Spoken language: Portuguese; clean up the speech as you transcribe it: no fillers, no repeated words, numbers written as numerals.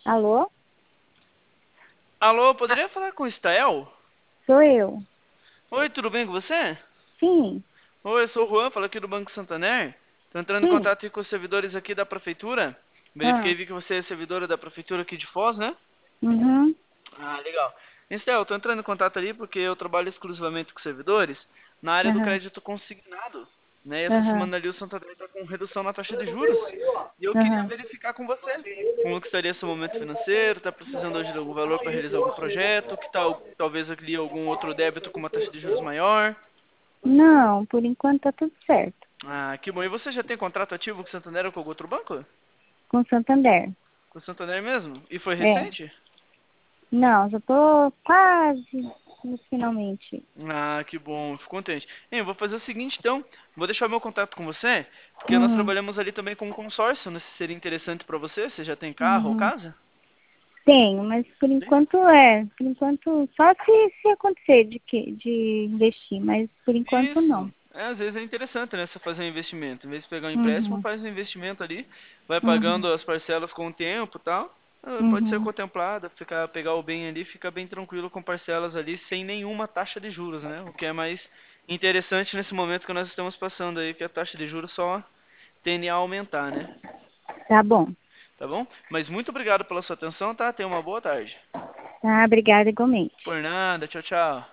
Alô? Alô, Ah, poderia falar com o Stael? sou eu. Oi, tudo bem com você? Sim, Oi, eu sou o Juan, falo aqui do Banco Santander. Estou entrando em sim. contato aqui com os servidores aqui da prefeitura. Verifiquei Ah, e vi que você é servidora da prefeitura aqui de Foz, né? uhum, Ah, legal. Estel, estou entrando em contato ali porque eu trabalho exclusivamente com servidores na área do aham, crédito consignado. Né? E essa aham, semana ali o Santander está com redução na taxa de juros. E eu queria aham. verificar com você como que estaria seu momento financeiro, está precisando hoje de algum valor para realizar algum projeto, que tal talvez ali algum outro débito com uma taxa de juros maior. Não, por enquanto tá tudo certo. Ah, que bom. E você já tem contrato ativo com o Santander ou com algum outro banco? Com Santander. Com o Santander mesmo? E foi É. recente? Não, já tô quase no finalmente. Ah, que bom, fico contente. Hein, eu vou fazer o seguinte então, vou deixar o meu contato com você, porque nós Uhum, trabalhamos ali também com um consórcio, não sei se seria interessante para você, você já tem carro ou uhum. casa? Tenho, mas Sim. por enquanto, só se acontecer de investir, mas por enquanto Isso. não. É, às vezes é interessante, né, você fazer um investimento. Em vez de pegar um empréstimo, Uhum, faz um investimento ali, vai uhum, pagando as parcelas com o tempo e tal. Pode ser uhum. contemplada, pegar o bem ali, fica bem tranquilo com parcelas ali, sem nenhuma taxa de juros, né? O que é mais interessante nesse momento que nós estamos passando aí, que a taxa de juros só tende a aumentar, né? Tá bom. Tá bom? Mas muito obrigado pela sua atenção, tá? Tenha uma boa tarde. Tá, obrigada igualmente. Por nada, tchau, tchau.